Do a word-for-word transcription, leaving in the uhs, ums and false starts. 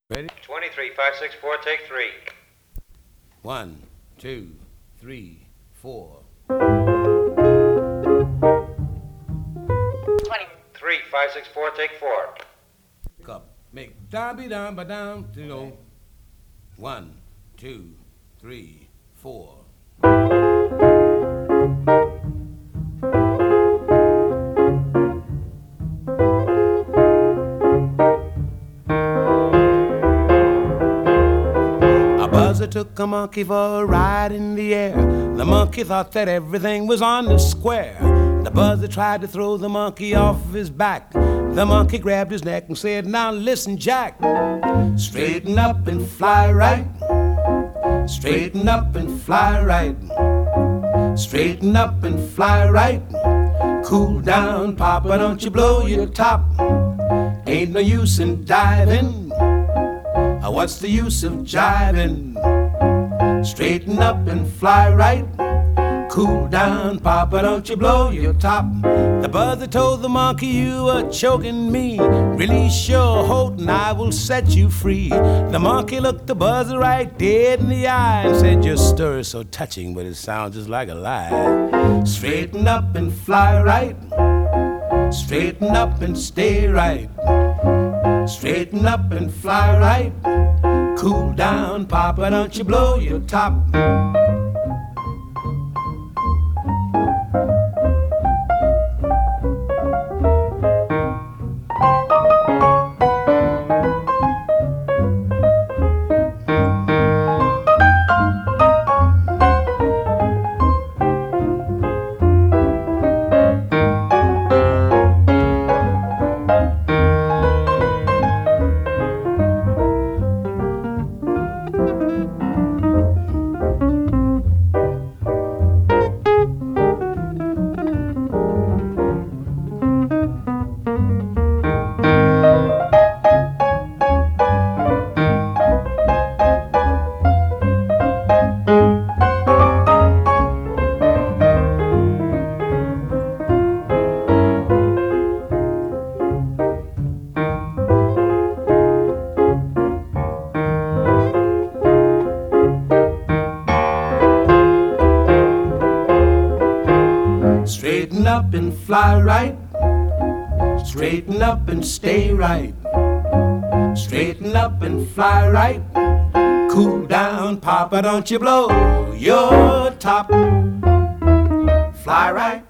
Ready? twenty-three, five, six, four, take three. One, two, three, four. twenty-three, five, six, four, take four. Pick up. Make down, be down, ba down, you know. One, two, three, four. A buzzer took a monkey for a ride in the air. The monkey thought that everything was on the square. The buzzer tried to throw the monkey off his back. The monkey grabbed his neck and said, "Now listen, Jack. Straighten up and fly right. Straighten up and fly right. Straighten up and fly right. Cool down, Papa, don't you blow your top. Ain't no use in diving. What's the use of jiving? Straighten up and fly right. Cool down, Papa, don't you blow your top." The buzzer told the monkey, "You are choking me. Release your hold and I will set you free." The monkey looked the buzzer right dead in the eye and said, "Your story is so touching, but it sounds just like a lie. Straighten up and fly right. Straighten up and stay right. Straighten up and fly right. Cool down, Papa, don't you blow your top." Straighten up and fly right. Straighten up and stay right. Straighten up and fly right. Cool down, Papa, don't you blow your top. Fly right.